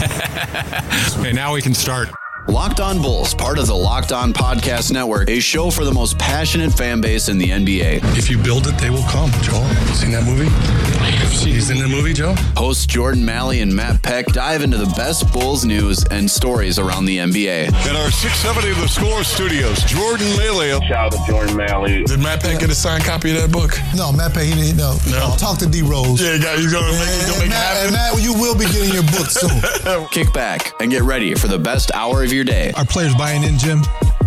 Okay, now we can start. Locked On Bulls, part of the Locked On Podcast Network, a show for the most passionate fan base in the NBA. If you build it, they will come, Joel. Seen that movie? He's in the movie, Joe? Hosts Jordan Malley and Matt Peck dive into the best Bulls news and stories around the NBA. In our 670 The Score studios, Jordan Malley. Shout out to Jordan Malley. Did Matt Peck get a signed copy of that book? No, Matt Peck, he didn't know. No. Talk to D Rose. Yeah, he's going to make it happen. Matt, you will be getting your book soon. Kick back and get ready for the best hour of your day. Are players buying in, Jim?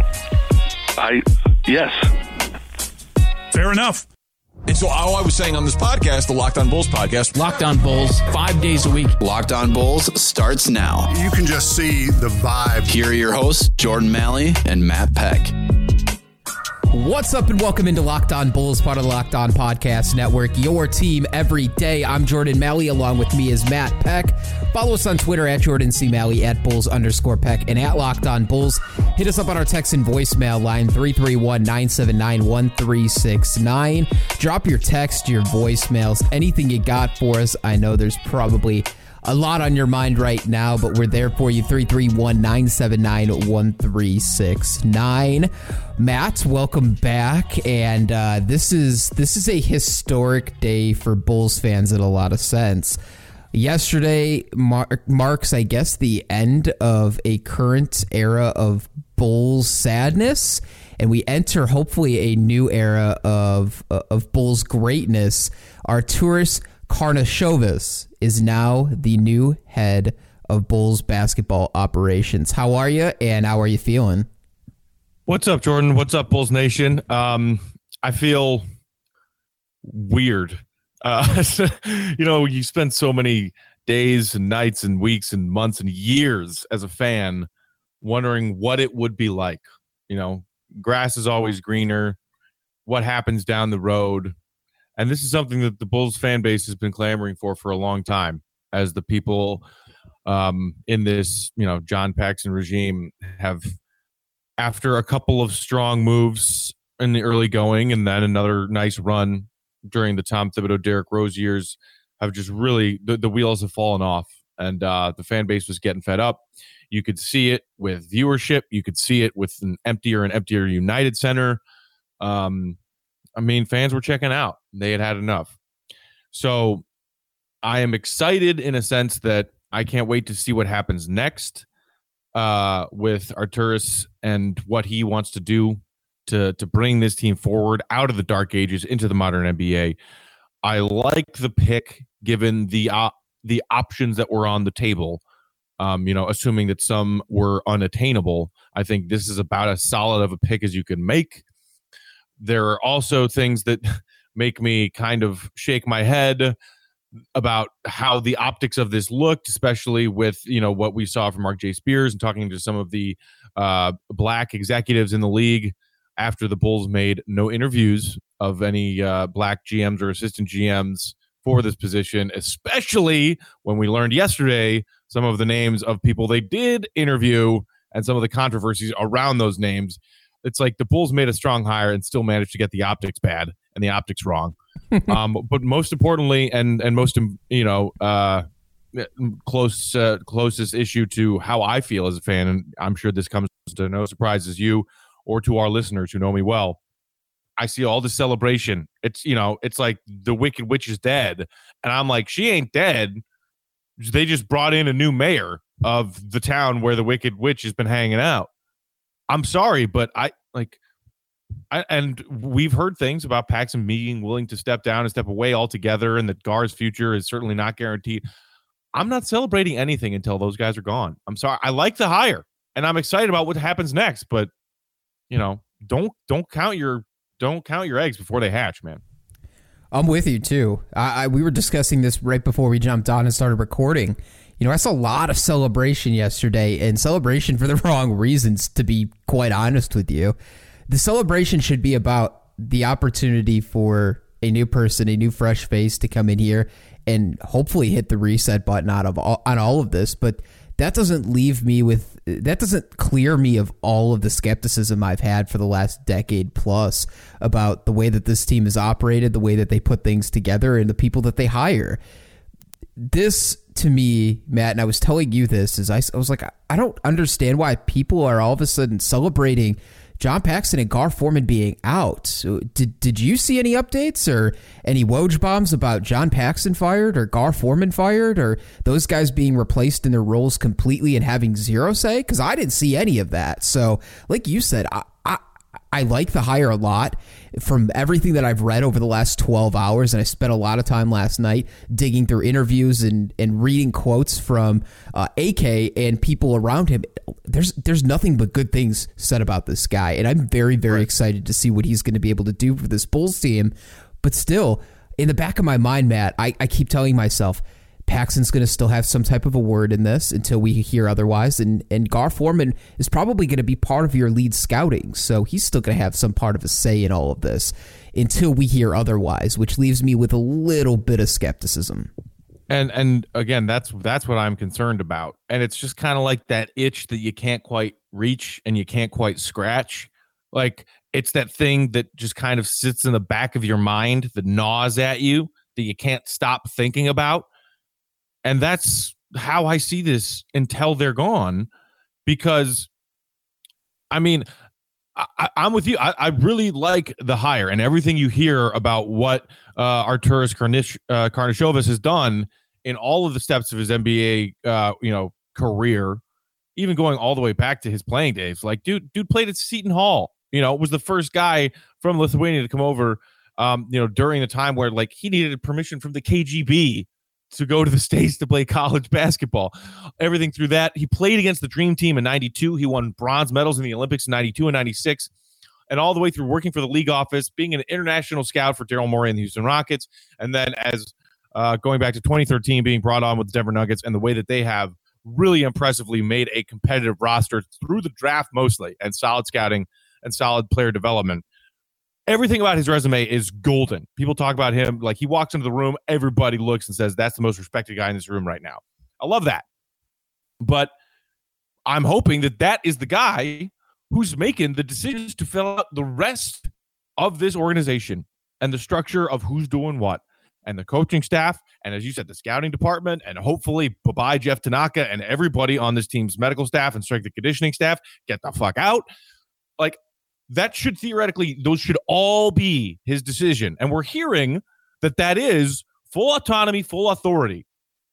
Yes. Fair enough. And so all I was saying on this podcast, the Locked On Bulls podcast. Locked On Bulls, 5 days a week. Locked On Bulls starts now. You can just see the vibe. Here are your hosts, Jordan Malley and Matt Peck. What's up and welcome into Locked On Bulls, part of the Locked On Podcast Network, your team every day. I'm Jordan Malley, along with me is Matt Peck. Follow us on Twitter at Jordan C. Malley, at Bulls_Peck, and at Locked On Bulls. Hit us up on our text and voicemail line, 331-979-1369. Drop your text, your voicemails, anything you got for us. I know there's probably a lot on your mind right now, but we're there for you. 331-979-1369. Matt, welcome back. And this is a historic day for Bulls fans in a lot of sense. Yesterday marks, I guess, the end of a current era of Bulls sadness, and we enter hopefully a new era of Bulls greatness. Arturas Karnisovas is now the new head of Bulls basketball operations. How are you, and how are you feeling? What's up, Jordan? What's up, Bulls Nation? I feel weird. You spend so many days and nights and weeks and months and years as a fan wondering what it would be like. Grass is always greener. What happens down the road? And this is something that the Bulls fan base has been clamoring for a long time, as the people in this, John Paxson regime have, after a couple of strong moves in the early going and then another nice run during the Tom Thibodeau, Derrick Rose years, have just really, the wheels have fallen off, and the fan base was getting fed up. You could see it with viewership. You could see it with an emptier United Center. Fans were checking out. They had enough. So I am excited in a sense that I can't wait to see what happens next with Arturas and what he wants to do to bring this team forward out of the dark ages into the modern NBA. I like the pick given the options that were on the table. Assuming that some were unattainable, I think this is about as solid of a pick as you can make. There are also things that make me kind of shake my head about how the optics of this looked, especially with, what we saw from Mark J. Spears and talking to some of the black executives in the league after the Bulls made no interviews of any black GMs or assistant GMs for this position, especially when we learned yesterday some of the names of people they did interview and some of the controversies around those names. It's like the Bulls made a strong hire and still managed to get the optics bad and the optics wrong. But most importantly, and most, closest issue to how I feel as a fan, and I'm sure this comes to no surprise as you or to our listeners who know me well, I see all the celebration. It's like the Wicked Witch is dead. And I'm like, she ain't dead. They just brought in a new mayor of the town where the Wicked Witch has been hanging out. I'm sorry, but and we've heard things about Paxson being willing to step down and step away altogether, and that Gar's future is certainly not guaranteed. I'm not celebrating anything until those guys are gone. I'm sorry. I like the hire, and I'm excited about what happens next, but don't count your eggs before they hatch, man. I'm with you too. We were discussing this right before we jumped on and started recording. I saw a lot of celebration yesterday, and celebration for the wrong reasons, to be quite honest with you. The celebration should be about the opportunity for a new person, a new fresh face to come in here and hopefully hit the reset button on all of this. But that doesn't clear me of all of the skepticism I've had for the last decade plus about the way that this team is operated, the way that they put things together, and the people that they hire. This to me, Matt, and I was telling you this, is I was like, I don't understand why people are all of a sudden celebrating John Paxson and Gar Forman being out. So did you see any updates or any Woj bombs about John Paxson fired or Gar Forman fired or those guys being replaced in their roles completely and having zero say? Because I didn't see any of that. So like you said, I like the hire a lot from everything that I've read over the last 12 hours. And I spent a lot of time last night digging through interviews and reading quotes from AK and people around him. There's nothing but good things said about this guy. And I'm very, very excited to see what he's going to be able to do for this Bulls team. But still, in the back of my mind, Matt, I keep telling myself, Paxson's going to still have some type of a word in this until we hear otherwise. And Gar Forman is probably going to be part of your lead scouting. So he's still going to have some part of a say in all of this until we hear otherwise, which leaves me with a little bit of skepticism. And again, that's what I'm concerned about. And it's just kind of like that itch that you can't quite reach and you can't quite scratch. Like it's that thing that just kind of sits in the back of your mind that gnaws at you that you can't stop thinking about. And that's how I see this until they're gone, because, I mean, I'm with you. I really like the hire and everything you hear about what Arturas Karnisovas has done in all of the steps of his NBA, career, even going all the way back to his playing days. Like, dude played at Seton Hall. Was the first guy from Lithuania to come over, during the time where like he needed permission from the KGB to go to the States to play college basketball. Everything through that. He played against the Dream Team in 92. He won bronze medals in the Olympics in 92 and 96. And all the way through working for the league office, being an international scout for Daryl Morey and the Houston Rockets. And then as going back to 2013, being brought on with the Denver Nuggets, and the way that they have really impressively made a competitive roster through the draft mostly, and solid scouting and solid player development. Everything about his resume is golden. People talk about him like he walks into the room, everybody looks and says, that's the most respected guy in this room right now. I love that. But I'm hoping that is the guy who's making the decisions to fill out the rest of this organization and the structure of who's doing what, and the coaching staff, and as you said, the scouting department, and hopefully bye-bye Jeff Tanaka and everybody on this team's medical staff and strength and conditioning staff, get the fuck out. Like, that should theoretically, those should all be his decision. And we're hearing that is full autonomy, full authority.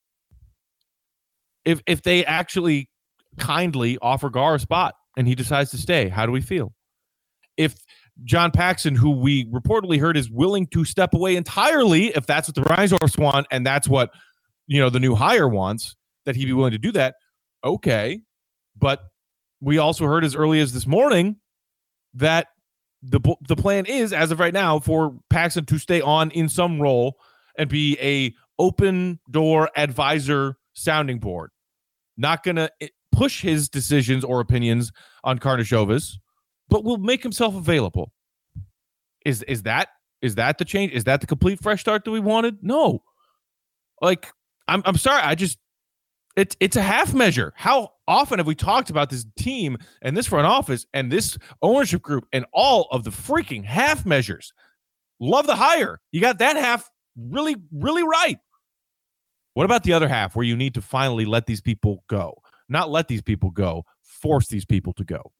If they actually kindly offer Gar a spot and he decides to stay, how do we feel? If John Paxson, who we reportedly heard is willing to step away entirely, if that's what the Reinsdorfs want and that's what the new hire wants, that he'd be willing to do that, okay. But we also heard as early as this morning that the plan is, as of right now, for Paxson to stay on in some role and be a open door advisor sounding board. Not going to push his decisions or opinions on Karnisovas, but will make himself available. Is that the change? Is that the complete fresh start that we wanted? No. Like, I'm sorry. It's a half measure. How often have we talked about this team and this front office and this ownership group and all of the freaking half measures? Love the hire. You got that half really, really right. What about the other half where you need to finally let these people go? Not let these people go, force these people to go.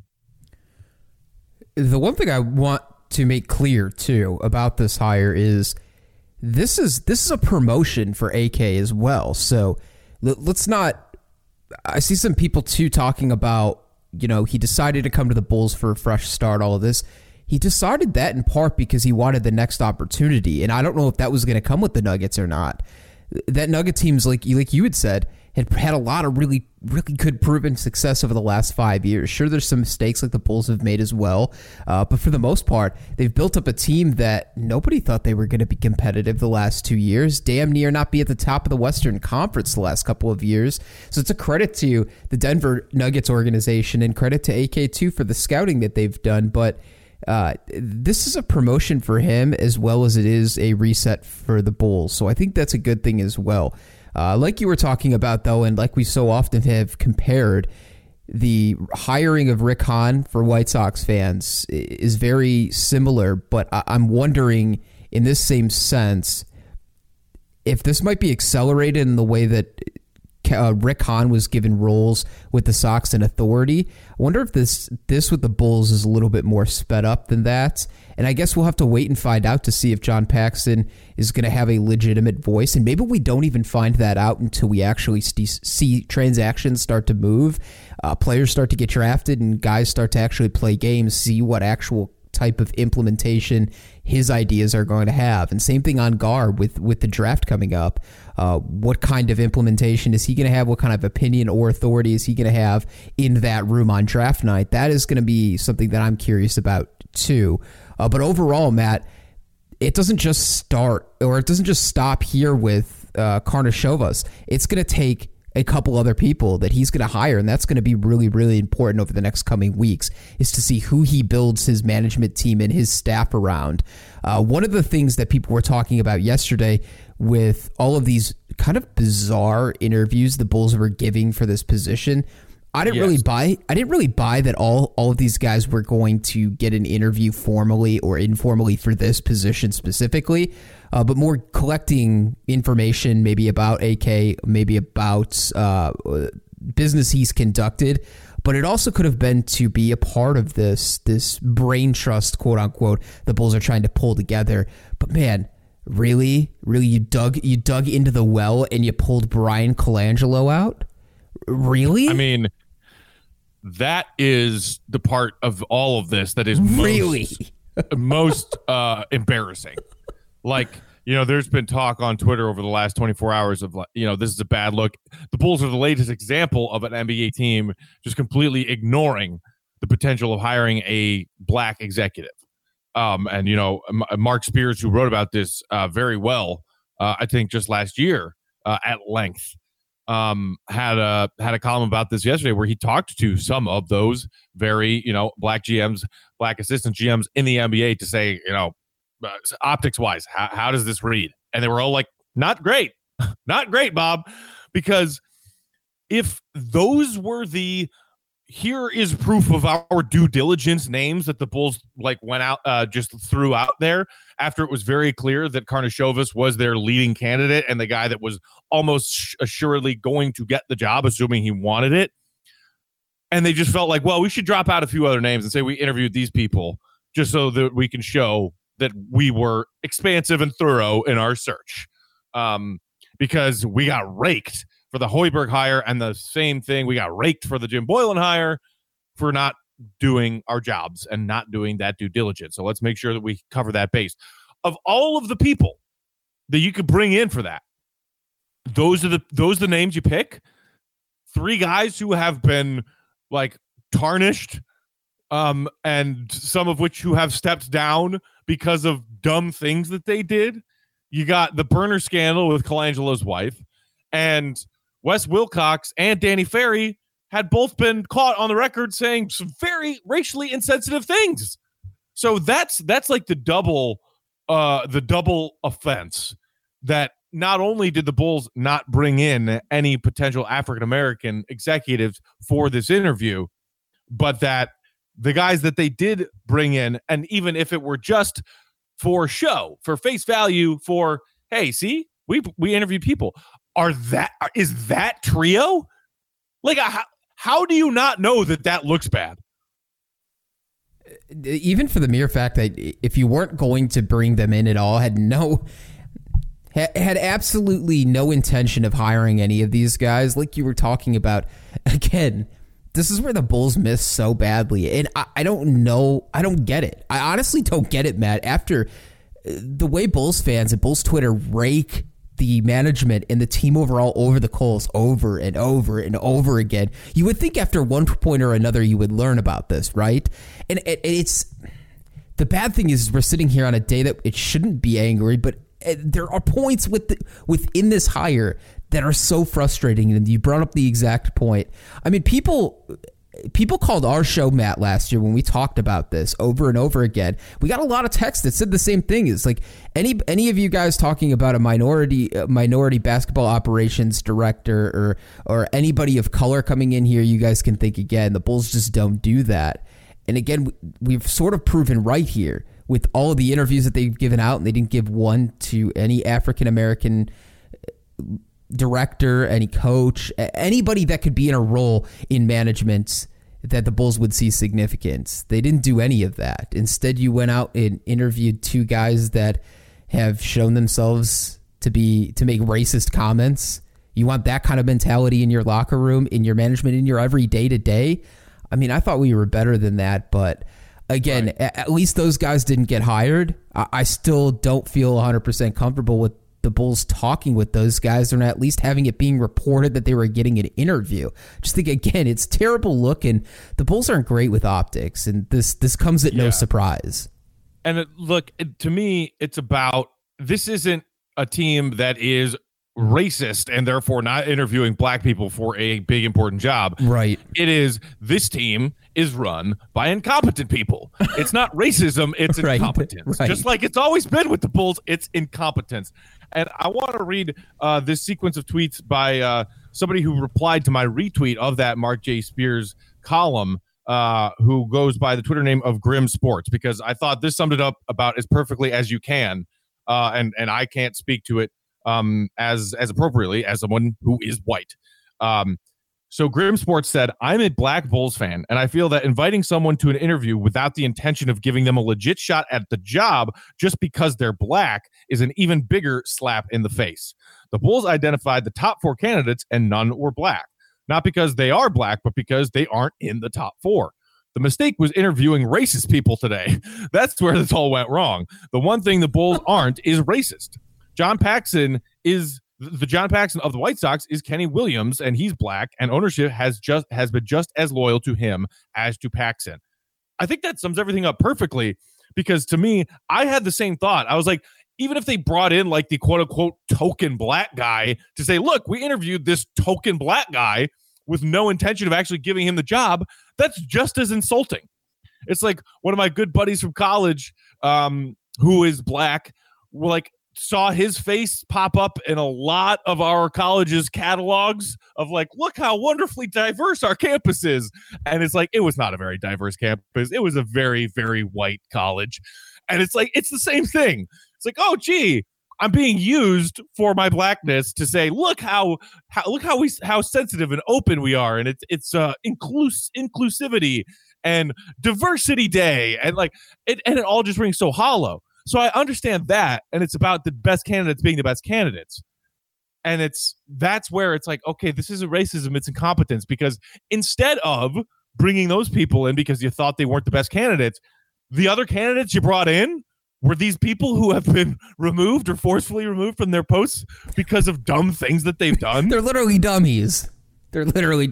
The one thing I want to make clear, too, about this hire is this is a promotion for AK as well. So let's not, I see some people too talking about, he decided to come to the Bulls for a fresh start, all of this. He decided that in part because he wanted the next opportunity. And I don't know if that was going to come with the Nuggets or not. That Nugget team's like you had said, had a lot of really, really good proven success over the last 5 years. Sure, there's some mistakes like the Bulls have made as well. But for the most part, they've built up a team that nobody thought they were going to be competitive the last 2 years. Damn near not be at the top of the Western Conference the last couple of years. So it's a credit to the Denver Nuggets organization and credit to AK2 for the scouting that they've done. But this is a promotion for him as well as it is a reset for the Bulls. So I think that's a good thing as well. Like you were talking about, though, and like we so often have compared, the hiring of Rick Hahn for White Sox fans is very similar, but I'm wondering in this same sense, if this might be accelerated in the way that Rick Hahn was given roles with the Sox and authority, I wonder if this with the Bulls is a little bit more sped up than that. And I guess we'll have to wait and find out to see if John Paxson is going to have a legitimate voice. And maybe we don't even find that out until we actually see transactions start to move, players start to get drafted, and guys start to actually play games, see what actual type of implementation his ideas are going to have. And same thing on Gar with the draft coming up. What kind of implementation is he going to have? What kind of opinion or authority is he going to have in that room on draft night? That is going to be something that I'm curious about too. But overall, Matt, it doesn't just stop here with Karnisovas. It's going to take a couple other people that he's going to hire, and that's going to be really, really important over the next coming weeks, is to see who he builds his management team and his staff around. One of the things that people were talking about yesterday with all of these kind of bizarre interviews the Bulls were giving for this position, I didn't really buy that all of these guys were going to get an interview formally or informally for this position specifically, but more collecting information maybe about AK, maybe about business he's conducted. But it also could have been to be a part of this brain trust, quote unquote, the Bulls are trying to pull together. But man, really, you dug into the well and you pulled Brian Colangelo out? Really? I mean, that is the part of all of this that is most embarrassing. Like, there's been talk on Twitter over the last 24 hours of, this is a bad look. The Bulls are the latest example of an NBA team just completely ignoring the potential of hiring a black executive. And Mark Spears, who wrote about this very well, I think just last year at length, had a column about this yesterday where he talked to some of those very, black GMs, black assistant GMs in the NBA to say, optics wise, how does this read? And they were all like, not great, Bob, because if those were here is proof of our due diligence names that the Bulls went out, just threw out there after it was very clear that Karnisovas was their leading candidate and the guy that was almost assuredly going to get the job, assuming he wanted it. And they just felt like, well, we should drop out a few other names and say we interviewed these people just so that we can show that we were expansive and thorough in our search. Because we got raked for the Hoiberg hire, and the same thing, we got raked for the Jim Boylan hire for not doing our jobs and not doing that due diligence. So let's make sure that we cover that base. Of all of the people that you could bring in for that, those are the names you pick. 3 guys who have been tarnished, and some of which who have stepped down because of dumb things that they did. You got the burner scandal with Colangelo's wife, and Wes Wilcox and Danny Ferry had both been caught on the record saying some very racially insensitive things. So that's like the double offense that not only did the Bulls not bring in any potential African-American executives for this interview, but that the guys that they did bring in, and even if it were just for show, for face value, for, hey, see, we interviewed people, is that trio? How do you not know that looks bad? Even for the mere fact that if you weren't going to bring them in at all, had absolutely no intention of hiring any of these guys, like you were talking about, again, this is where the Bulls miss so badly. And I don't know. I don't get it. I honestly don't get it, Matt. After the way Bulls fans and Bulls Twitter rake the management and the team overall over the coals over and over and over again, you would think after one point or another you would learn about this, right? And it's the bad thing is we're sitting here on a day that it shouldn't be angry, but there are points within this hire that are so frustrating, and you brought up the exact point. I mean, people called our show, Matt, last year when we talked about this over and over again. We got a lot of texts that said the same thing. It's like any of you guys talking about a minority basketball operations director or anybody of color coming in here, you guys can think again. The Bulls just don't do that. And again, we've sort of proven right here with all of the interviews that they've given out, and they didn't give one to any African-American director, any coach, anybody that could be in a role in management that the Bulls would see significance. They didn't do any of that. Instead, you went out and interviewed two guys that have shown themselves to make racist comments. You want that kind of mentality in your locker room, in your management, in your every day-to-day? I mean, I thought we were better than that, but again, at least those guys didn't get hired. I still don't feel 100% comfortable with the Bulls talking with those guys, or at least having it being reported that they were getting an interview. Just think, again, it's terrible look, and the Bulls aren't great with optics, and this comes at no surprise. And to me, it's about, this isn't a team that is racist and therefore not interviewing black people for a big important job. Right. It is, this team is run by incompetent people. It's not racism, it's Right. incompetence. Right. Just like it's always been with the Bulls, it's incompetence. And I want to read this sequence of tweets by somebody who replied to my retweet of that Mark J. Spears column, who goes by the Twitter name of Grim Sports, because I thought this summed it up about as perfectly as you can. And I can't speak to it as appropriately as someone who is white. So Grim Sports said, I'm a black Bulls fan, and I feel that inviting someone to an interview without the intention of giving them a legit shot at the job just because they're black is an even bigger slap in the face. The Bulls identified the top 4 candidates, and none were black. Not because they are black, but because they aren't in the top 4. The mistake was interviewing racist people today. That's where this all went wrong. The one thing the Bulls aren't is racist. John Paxson is the John Paxson of the White Sox is Kenny Williams, and he's black, and ownership has been just as loyal to him as to Paxson. I think that sums everything up perfectly, because to me, I had the same thought. I was like, even if they brought in like the quote unquote token black guy to say, look, we interviewed this token black guy with no intention of actually giving him the job, that's just as insulting. It's like one of my good buddies from college, who is black, saw his face pop up in a lot of our college's catalogs of like, look how wonderfully diverse our campus is. And it's like, it was not a very diverse campus. It was a very, very white college. And it's like, it's the same thing. It's like, oh, gee, I'm being used for my blackness to say, look how sensitive and open we are. And it's inclusivity and diversity day. And like, it all just rings so hollow. So I understand that, and it's about the best candidates being the best candidates. And that's where it's like, okay, this isn't racism, it's incompetence, because instead of bringing those people in because you thought they weren't the best candidates, the other candidates you brought in were these people who have been removed or forcefully removed from their posts because of dumb things that they've done. They're literally dummies. That's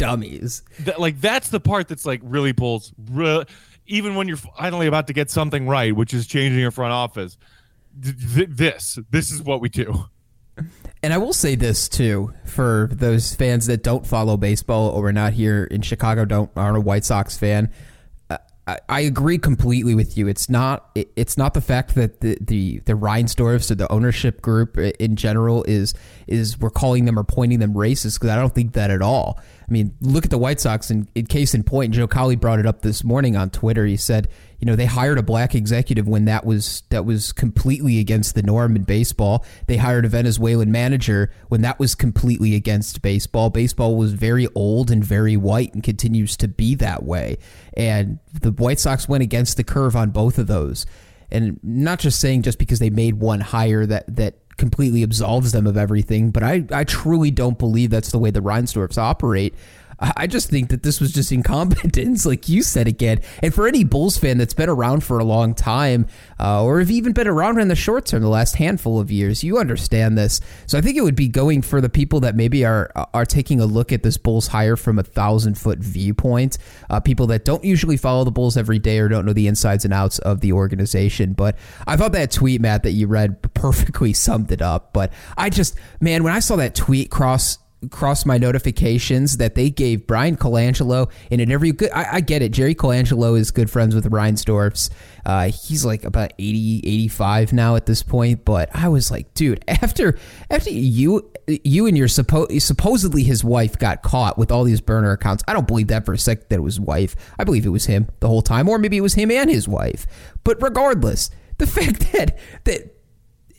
the part that's like really Bulls. Even when you're finally about to get something right, which is changing your front office, this is what we do. And I will say this too, for those fans that don't follow baseball or are not here in Chicago, aren't a White Sox fan. I agree completely with you. It's not the fact that the Reinsdorfs or the ownership group in general is we're calling them or pointing them racist, because I don't think that at all. I mean, look at the White Sox, and in case in point, Joe Cowley brought it up this morning on Twitter. He said, they hired a black executive when that was completely against the norm in baseball. They hired a Venezuelan manager when that was completely against baseball. Baseball was very old and very white and continues to be that way. And the White Sox went against the curve on both of those. And not just saying just because they made one hire that completely absolves them of everything, but I truly don't believe that's the way the Reinsdorfs operate. I just think that this was just incompetence, like you said again. And for any Bulls fan that's been around for a long time, or have even been around in the short term, the last handful of years, you understand this. So I think it would be going for the people that maybe are taking a look at this Bulls hire from 1,000-foot viewpoint, people that don't usually follow the Bulls every day or don't know the insides and outs of the organization. But I thought that tweet, Matt, that you read perfectly summed it up. But when I saw that tweet cross my notifications that they gave Brian Colangelo in an interview. I get it. Jerry Colangelo is good friends with the Reinsdorfs. He's like about 80, 85 now at this point. But I was like, dude, after you and your supposedly his wife got caught with all these burner accounts. I don't believe that for a second that it was his wife. I believe it was him the whole time, or maybe it was him and his wife. But regardless, the fact that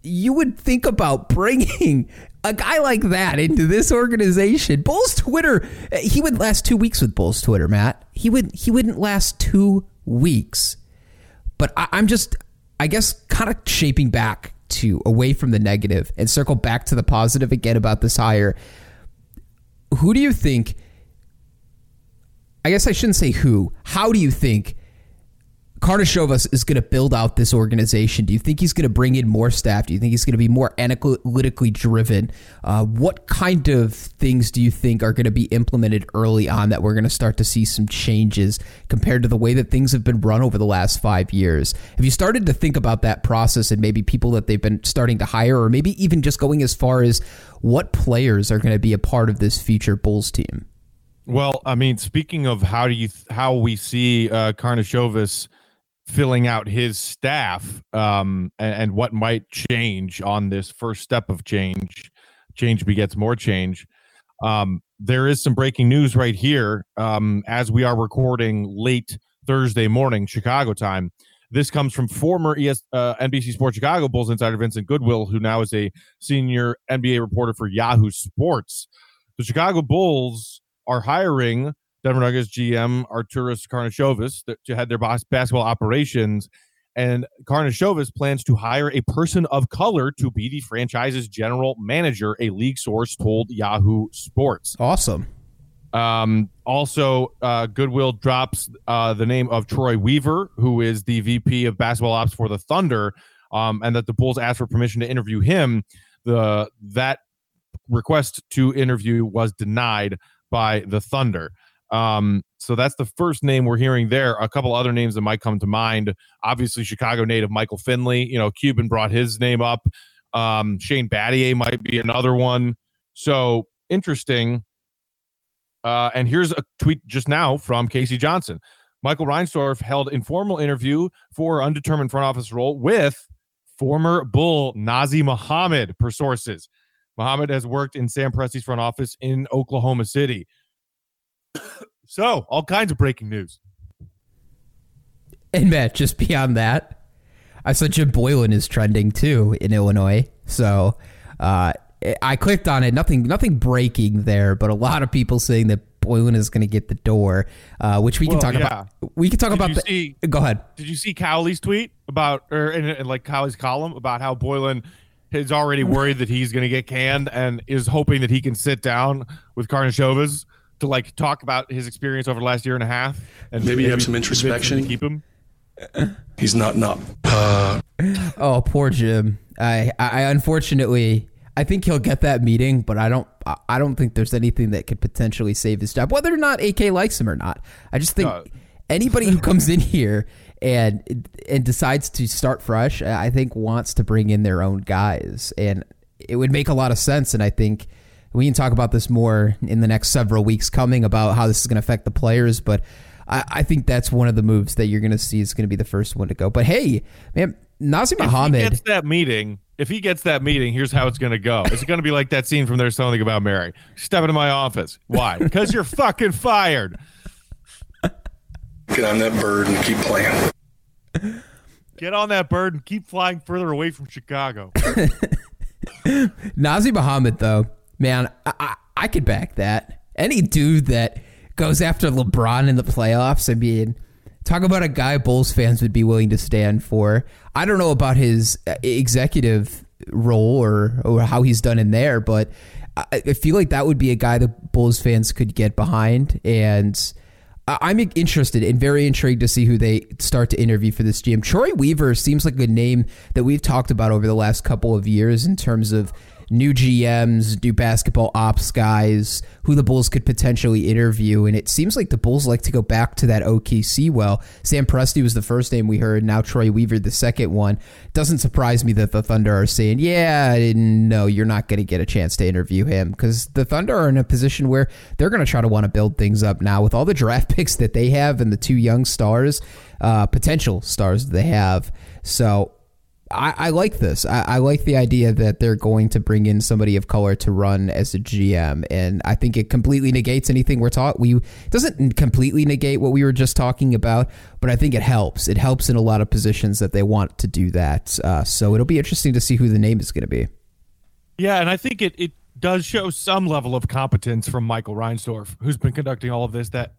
you would think about bringing a guy like that into this organization. Bulls Twitter, he would last 2 weeks with Bulls Twitter, Matt. He wouldn't last 2 weeks. But I'm just, I guess, kind of shaping back to away from the negative and circle back to the positive again about this hire. Who do you think, I guess I shouldn't say who, how do you think Karnisovas is going to build out this organization? Do you think he's going to bring in more staff? Do you think he's going to be more analytically driven? What kind of things do you think are going to be implemented early on that we're going to start to see some changes compared to the way that things have been run over the last 5 years? Have you started to think about that process and maybe people that they've been starting to hire, or maybe even just going as far as what players are going to be a part of this future Bulls team? Well, I mean, speaking of how we see Karnisovas filling out his staff, and what might change on this first step of change begets more change. There is some breaking news right here as we are recording late Thursday morning Chicago time. This comes from former NBC Sports Chicago Bulls insider Vincent Goodwill, who now is a senior NBA reporter for Yahoo Sports. The Chicago Bulls are hiring Denver Nuggets GM Arturas Karnisovas to head their basketball operations, and Karnisovas plans to hire a person of color to be the franchise's general manager, a league source told Yahoo Sports. Awesome. Also, Goodwill drops the name of Troy Weaver, who is the VP of basketball ops for the Thunder, and that the Bulls asked for permission to interview him. That request to interview was denied by the Thunder. So that's the first name we're hearing there. A couple other names that might come to mind. Obviously, Chicago native Michael Finley. Cuban brought his name up. Shane Battier might be another one. So interesting. And here's a tweet just now from Casey Johnson. Michael Reinsdorf held informal interview for undetermined front office role with former Bull Nazr Mohammed, per sources. Mohammed has worked in Sam Presti's front office in Oklahoma City. So, all kinds of breaking news. And Matt, just beyond that, I saw Jim Boylan is trending too in Illinois. So, I clicked on it. Nothing breaking there, but a lot of people saying that Boylan is going to get the door, which we can talk about. We can talk about. Go ahead. Did you see Cowley's tweet about, or in like Cowley's column about how Boylan is already worried that he's going to get canned and is hoping that he can sit down with Karnisovas to like talk about his experience over the last year and a half, and maybe have some introspection. Keep him. He's not. Oh, poor Jim. I unfortunately, I think he'll get that meeting, but I don't think there's anything that could potentially save his job, whether or not AK likes him or not. I just think anybody who comes in here and decides to start fresh, I think wants to bring in their own guys, and it would make a lot of sense. And I think we can talk about this more in the next several weeks coming about how this is going to affect the players, but I think that's one of the moves that you're going to see is going to be the first one to go. But hey, man, Nazr Mohammed. If he gets that meeting, here's how it's going to go. It's going to be like that scene from There's Something About Mary. Step into my office. Why? Because you're fucking fired. Get on that bird and keep playing. Get on that bird and keep flying further away from Chicago. Nazr Mohammed, though, man, I could back that. Any dude that goes after LeBron in the playoffs, I mean, talk about a guy Bulls fans would be willing to stand for. I don't know about his executive role or how he's done in there, but I feel like that would be a guy that Bulls fans could get behind. And I'm interested and very intrigued to see who they start to interview for this GM. Troy Weaver seems like a name that we've talked about over the last couple of years in terms of new GMs, new basketball ops guys who the Bulls could potentially interview. And it seems like the Bulls like to go back to that OKC well. Sam Presti was the first name we heard. Now Troy Weaver, the second one. Doesn't surprise me that the Thunder are saying, yeah, no, you're not going to get a chance to interview him, because the Thunder are in a position where they're going to try to want to build things up now with all the draft picks that they have and the two young stars, potential stars that they have. So I like this. I like the idea that they're going to bring in somebody of color to run as a GM, and I think it completely negates anything we're taught. It doesn't completely negate what we were just talking about, but I think it helps. It helps in a lot of positions that they want to do that. So it'll be interesting to see who the name is going to be. Yeah, and I think it does show some level of competence from Michael Reinsdorf, who's been conducting all of this, that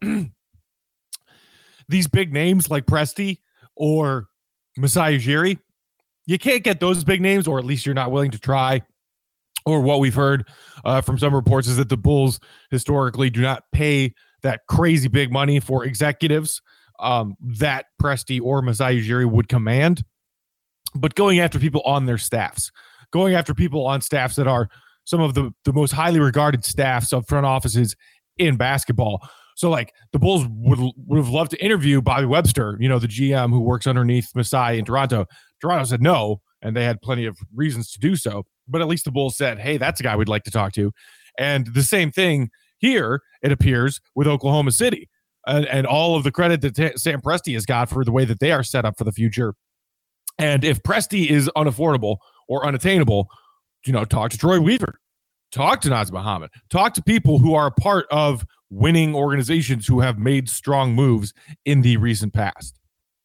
these big names like Presti or Masai Ujiri, you can't get those big names, or at least you're not willing to try. Or what we've heard from some reports is that the Bulls historically do not pay that crazy big money for executives that Presti or Masai Ujiri would command. But going after people on their staffs, going after people on staffs that are some of the most highly regarded staffs of front offices in basketball. So, like, the Bulls would have loved to interview Bobby Webster, the GM who works underneath Masai in Toronto. Toronto said no, and they had plenty of reasons to do so. But at least the Bulls said, hey, that's a guy we'd like to talk to. And the same thing here, it appears, with Oklahoma City. And all of the credit that Sam Presti has got for the way that they are set up for the future. And if Presti is unaffordable or unattainable, talk to Troy Weaver. Talk to Naz Muhammad. Talk to people who are a part of winning organizations who have made strong moves in the recent past.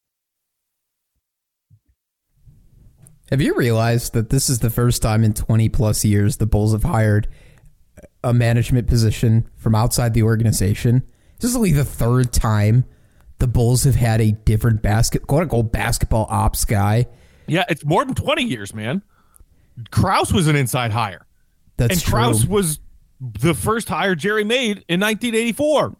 Have you realized that this is the first time in 20 plus years the Bulls have hired a management position from outside the organization? This is only the third time the Bulls have had a different basketball ops guy. Yeah, it's more than 20 years, man. Krause was an inside hire. That's true. Krause was the first hire Jerry made in 1984.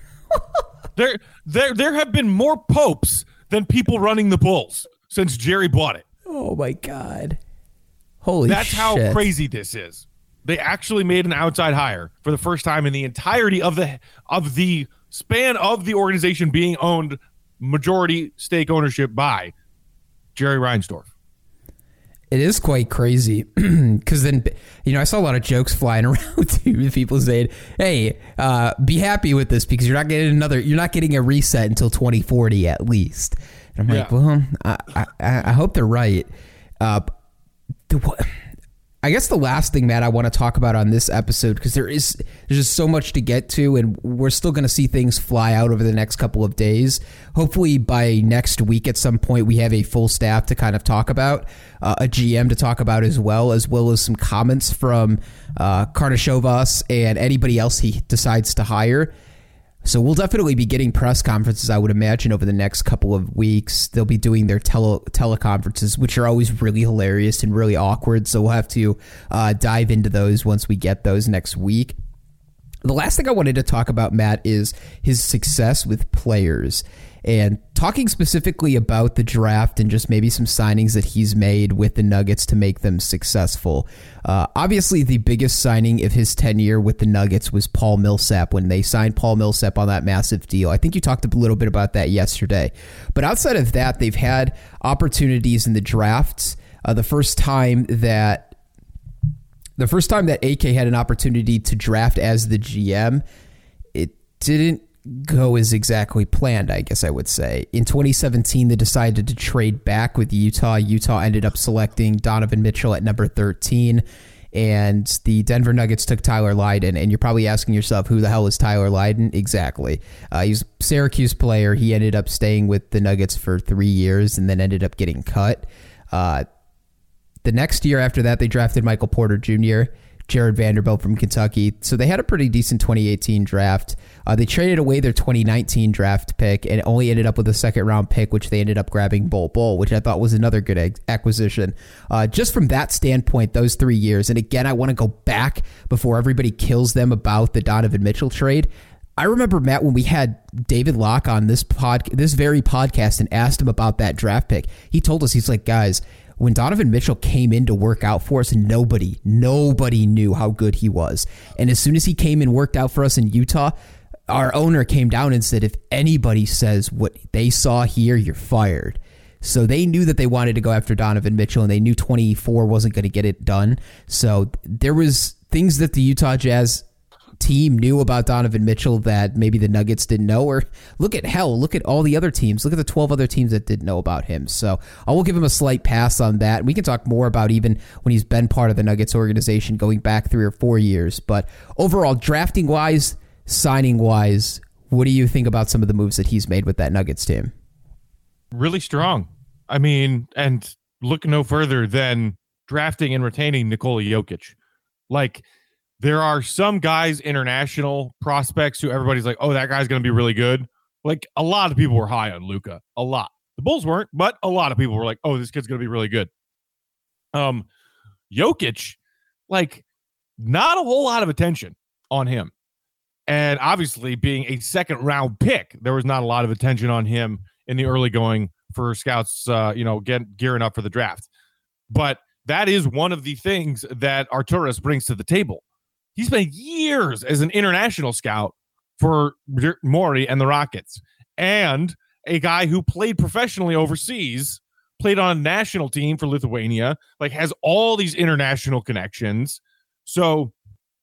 There have been more popes than people running the Bulls since Jerry bought it. Oh my God. Holy shit. That's how crazy this is. They actually made an outside hire for the first time in the entirety of the span of the organization being owned majority stake ownership by Jerry Reinsdorf. It is quite crazy because then, I saw a lot of jokes flying around too. People saying, hey, be happy with this because you're not getting a reset until 2040 at least. And I'm like, well, I hope they're right. I guess the last thing, Matt, I want to talk about on this episode, because there's just so much to get to, and we're still going to see things fly out over the next couple of days. Hopefully by next week at some point we have a full staff to kind of talk about, a GM to talk about as well as some comments from Karnisovas and anybody else he decides to hire. So we'll definitely be getting press conferences, I would imagine, over the next couple of weeks. They'll be doing their teleconferences, which are always really hilarious and really awkward. So we'll have to dive into those once we get those next week. The last thing I wanted to talk about, Matt, is his success with players. And talking specifically about the draft and just maybe some signings that he's made with the Nuggets to make them successful. Obviously, the biggest signing of his tenure with the Nuggets was Paul Millsap when they signed Paul Millsap on that massive deal. I think you talked a little bit about that yesterday. But outside of that, they've had opportunities in the drafts. The first time that AK had an opportunity to draft as the GM, it didn't go as exactly planned, I guess I would say. In 2017, they decided to trade back with Utah. Utah ended up selecting Donovan Mitchell at number 13, and the Denver Nuggets took Tyler Lydon. And you're probably asking yourself, who the hell is Tyler Lydon? Exactly. He's a Syracuse player. He ended up staying with the Nuggets for 3 years and then ended up getting cut. The next year after that, they drafted Michael Porter Jr., Jared Vanderbilt from Kentucky. So they had a pretty decent 2018 draft. They traded away their 2019 draft pick and only ended up with a second-round pick, which they ended up grabbing Bol Bol, which I thought was another good acquisition. Just from that standpoint, those 3 years, and again, I want to go back before everybody kills them about the Donovan Mitchell trade. I remember, Matt, when we had David Locke on this very podcast and asked him about that draft pick, he told us, he's like, guys, when Donovan Mitchell came in to work out for us, nobody knew how good he was. And as soon as he came and worked out for us in Utah, our owner came down and said, if anybody says what they saw here, you're fired. So they knew that they wanted to go after Donovan Mitchell, and they knew 24 wasn't going to get it done. So there was things that the Utah Jazz team knew about Donovan Mitchell that maybe the Nuggets didn't know? Or look at all the other teams. Look at the 12 other teams that didn't know about him. So I will give him a slight pass on that. We can talk more about even when he's been part of the Nuggets organization going back 3 or 4 years. But overall, drafting-wise, signing-wise, what do you think about some of the moves that he's made with that Nuggets team? Really strong. I mean, and look no further than drafting and retaining Nikola Jokic. Like, there are some guys, international prospects, who everybody's like, oh, that guy's going to be really good. Like, a lot of people were high on Luka. A lot. The Bulls weren't, but a lot of people were like, oh, this kid's going to be really good. Jokic, like, not a whole lot of attention on him. And obviously, being a second-round pick, there was not a lot of attention on him in the early going for scouts, gearing up for the draft. But that is one of the things that Arturas brings to the table. He spent years as an international scout for Morey and the Rockets, and a guy who played professionally overseas, played on a national team for Lithuania, like has all these international connections. So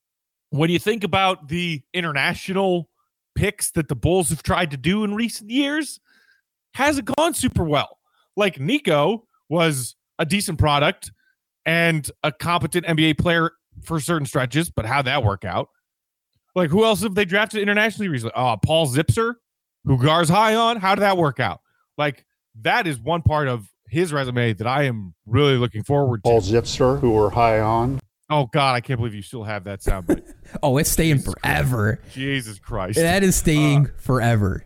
when you think about the international picks that the Bulls have tried to do in recent years, hasn't gone super well. Like, Nico was a decent product and a competent NBA player for certain stretches, but how'd that work out? Like, who else have they drafted internationally recently? Paul Zipser, who Gar's high on. How did that work out? Like, that is one part of his resume that I am really looking forward to. Paul Zipser, who we're high on. Oh, God, I can't believe you still have that soundbite. Oh, it's staying forever. Jesus Christ. That is staying forever.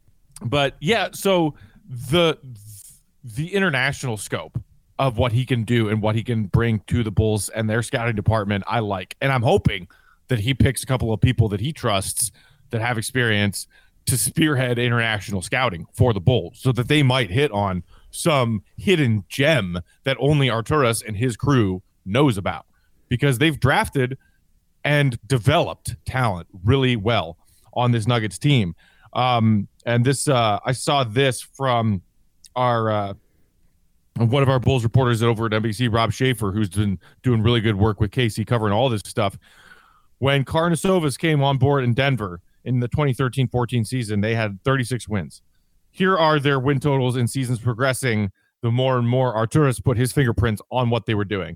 But, yeah, so the international scope of what he can do and what he can bring to the Bulls and their scouting department, I like. And I'm hoping that he picks a couple of people that he trusts that have experience to spearhead international scouting for the Bulls so that they might hit on some hidden gem that only Arturas and his crew knows about, because they've drafted and developed talent really well on this Nuggets team. And this, I saw this from our, one of our Bulls reporters over at NBC, Rob Schaefer, who's been doing really good work with Casey covering all this stuff. When Karnisovas came on board in Denver in the 2013-14 season, they had 36 wins. Here are their win totals in seasons progressing. The more and more Arturas put his fingerprints on what they were doing.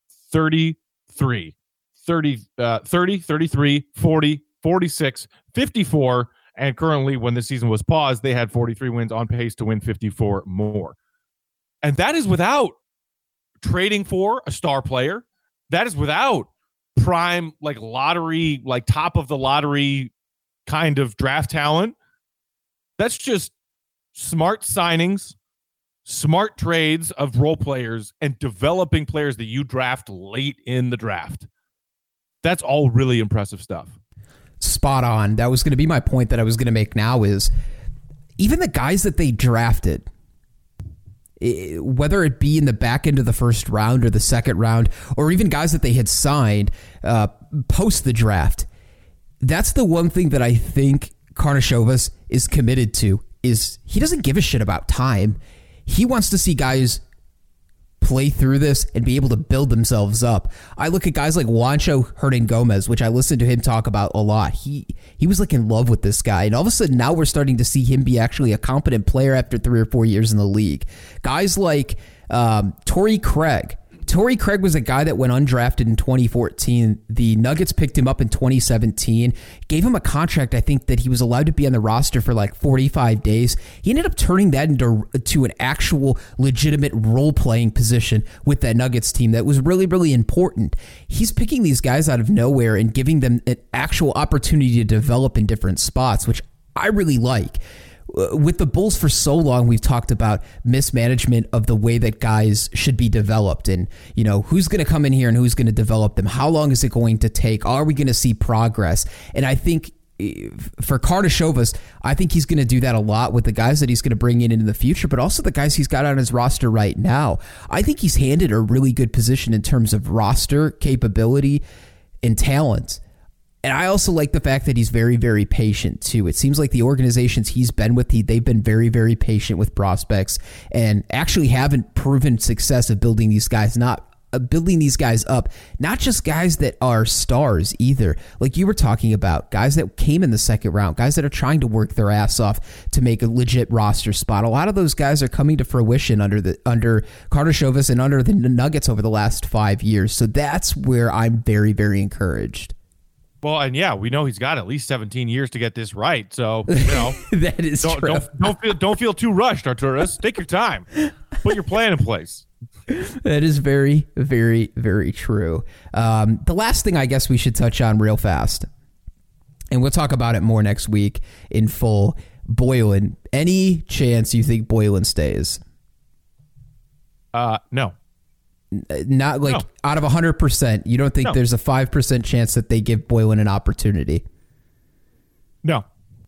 33, 33, 40, 46, 54, and currently, when this season was paused, they had 43 wins, on pace to win 54 more. And that is without trading for a star player. That is without prime, like, lottery, like top of the lottery kind of draft talent. That's just smart signings, smart trades of role players, and developing players that you draft late in the draft. That's all really impressive stuff. Spot on. That was going to be my point that I was going to make now, is even the guys that they drafted, whether it be in the back end of the first round or the second round, or even guys that they had signed post the draft, that's the one thing that I think Karnisovas is committed to, is he doesn't give a shit about time. He wants to see guys play through this and be able to build themselves up. I look at guys like Juancho Hernan-Gomez, which I listened to him talk about a lot. He was like in love with this guy, and all of a sudden now we're starting to see him be actually a competent player after 3 or 4 years in the league. Guys like Torrey Craig. Torrey Craig was a guy that went undrafted in 2014. The Nuggets picked him up in 2017, gave him a contract, I think, that he was allowed to be on the roster for like 45 days. He ended up turning that into an actual legitimate role-playing position with that Nuggets team that was really, really important. He's picking these guys out of nowhere and giving them an actual opportunity to develop in different spots, which I really like. With the Bulls for so long, we've talked about mismanagement of the way that guys should be developed, and who's going to come in here and who's going to develop them. How long is it going to take? Are we going to see progress? And I think for Karnisovas, I think he's going to do that a lot with the guys that he's going to bring in the future, but also the guys he's got on his roster right now. I think he's handed a really good position in terms of roster capability and talent. And I also like the fact that he's very, very patient, too. It seems like the organizations he's been with, they've been very, very patient with prospects and actually haven't proven success of building these guys, not building these guys up, not just guys that are stars either. Like you were talking about, guys that came in the second round, guys that are trying to work their ass off to make a legit roster spot. A lot of those guys are coming to fruition under Karnisovas and under the Nuggets over the last 5 years. So that's where I'm very, very encouraged. Well, and yeah, we know he's got at least 17 years to get this right. So, you know, that is true. Don't feel too rushed, Arturas. Take your time. Put your plan in place. That is very, very, very true. The last thing I guess we should touch on real fast, and we'll talk about it more next week in full. Boylen, any chance you think Boylen stays? No. Not like out of 100%, you don't think there's a 5% chance that they give Boylen an opportunity? No.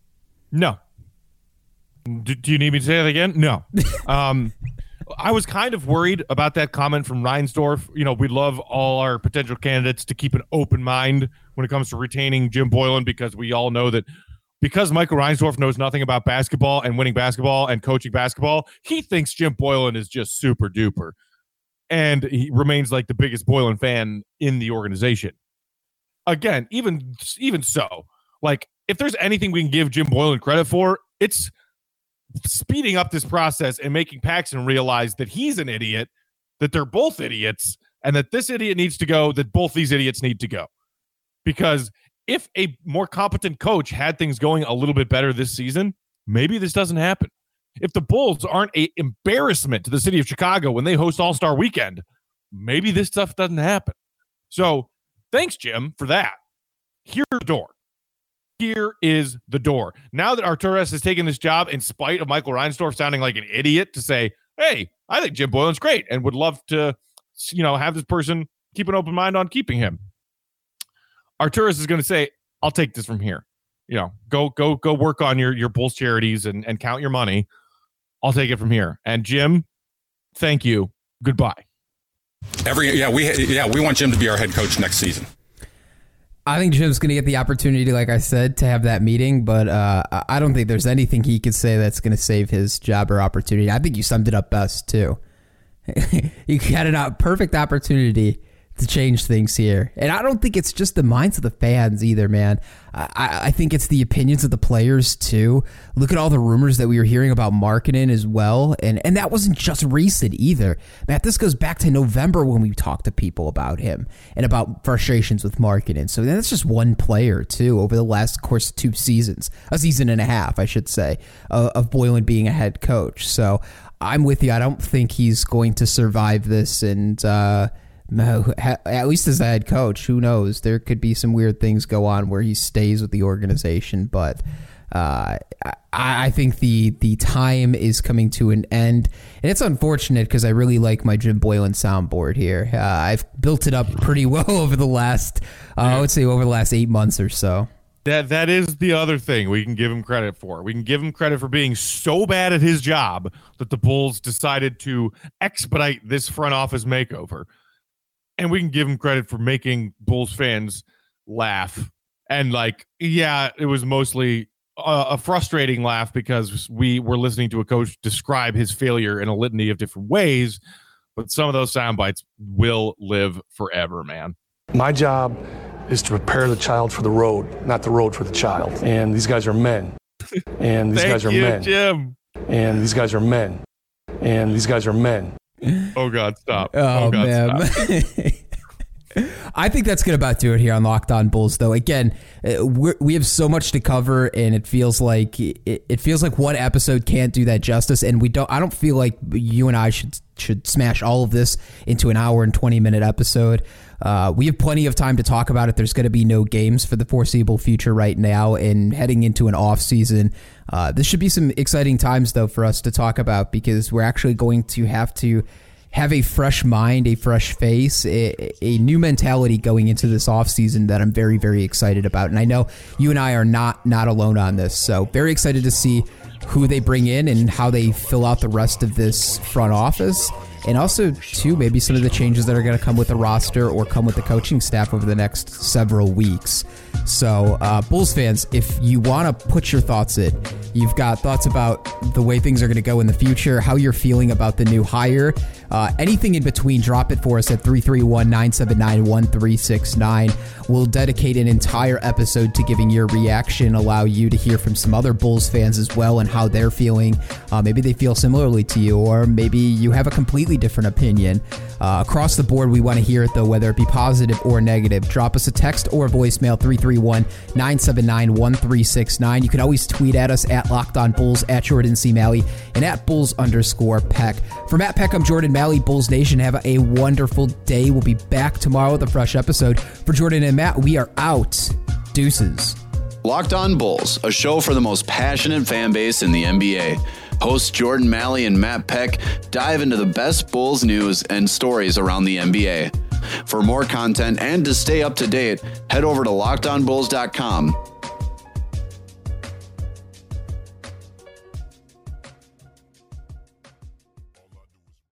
Do you need me to say that again? No. I was kind of worried about that comment from Reinsdorf. You know, we love all our potential candidates to keep an open mind when it comes to retaining Jim Boylen, because we all know that because Michael Reinsdorf knows nothing about basketball and winning basketball and coaching basketball, he thinks Jim Boylen is just super duper. And he remains like the biggest Boylen fan in the organization. Again, even so, like if there's anything we can give Jim Boylen credit for, it's speeding up this process and making Paxson realize that he's an idiot, that they're both idiots, and that this idiot needs to go, that both these idiots need to go. Because if a more competent coach had things going a little bit better this season, maybe this doesn't happen. If the Bulls aren't an embarrassment to the city of Chicago when they host All-Star Weekend, maybe this stuff doesn't happen. So thanks, Jim, for that. Here's the door. Here is the door. Now that Arturas has taken this job in spite of Michael Reinsdorf sounding like an idiot to say, hey, I think Jim Boylen's great and would love to, you know, have this person keep an open mind on keeping him. Arturas is going to say, I'll take this from here. You know, go work on your Bulls charities and count your money. I'll take it from here. And Jim, thank you. Goodbye. We want Jim to be our head coach next season. I think Jim's going to get the opportunity, like I said, to have that meeting, but I don't think there's anything he could say that's going to save his job or opportunity. I think you summed it up best, too. You got a perfect opportunity to change things here. And I don't think it's just the minds of the fans either, man. I think it's the opinions of the players, too. Look at all the rumors that we were hearing about Markkanen as well. And that wasn't just recent either. Matt, this goes back to November when we talked to people about him and about frustrations with Markkanen. So that's just one player, too, over the last course of 2 seasons. A season and a half, I should say, of Boylen being a head coach. So I'm with you. I don't think he's going to survive this and... at least as a head coach, who knows? There could be some weird things go on where he stays with the organization, but I think the time is coming to an end, and it's unfortunate because I really like my Jim Boylen soundboard here. I've built it up pretty well over the last, I would say, over the last 8 months or so. That is the other thing we can give him credit for. We can give him credit for being so bad at his job that the Bulls decided to expedite this front office makeover. And we can give him credit for making Bulls fans laugh. And it was mostly a frustrating laugh because we were listening to a coach describe his failure in a litany of different ways. But some of those sound bites will live forever, man. My job is to prepare the child for the road, not the road for the child. And these guys are men. And these guys are men. Jim. And these guys are men. And these guys are men. Oh, God, stop. Oh God, man. Stop. I think that's going to about do it here on Locked On Bulls, though. Again, we have so much to cover, and it feels like one episode can't do that justice. And I don't feel like you and I should smash all of this into an hour and 20-minute episode. We have plenty of time to talk about it. There's going to be no games for the foreseeable future right now, and heading into an off season. This should be some exciting times, though, for us to talk about, because we're actually going to have a fresh mind, a fresh face, a new mentality going into this offseason that I'm very, very excited about. And I know you and I are not alone on this. So very excited to see who they bring in and how they fill out the rest of this front office. And also, too, maybe some of the changes that are going to come with the roster or come with the coaching staff over the next several weeks. So, Bulls fans, if you want to put your thoughts in, you've got thoughts about the way things are going to go in the future, how you're feeling about the new hire, Anything in between, drop it for us at 331-979-1369. We'll dedicate an entire episode to giving your reaction, allow you to hear from some other Bulls fans as well and how they're feeling. Maybe they feel similarly to you, or maybe you have a completely different opinion. Across the board, we want to hear it, though, whether it be positive or negative. Drop us a text or voicemail, 331-979-1369. You can always tweet at us at Locked On Bulls, at Jordan C. Malley, and at Bulls_Peck. For Matt Peck, I'm Jordan Malley. Bulls Nation, have a wonderful day. We'll be back tomorrow with a fresh episode. For Jordan and Matt, we are out. Deuces. Locked On Bulls, a show for the most passionate fan base in the NBA. Hosts Jordan Malley and Matt Peck dive into the best Bulls news and stories around the NBA. For more content and to stay up to date, head over to LockedOnBulls.com.